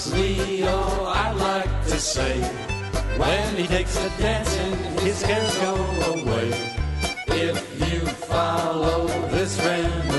Boss Leo, I'd like to say, when he takes a dancing, his cares go away. If you follow this remedy,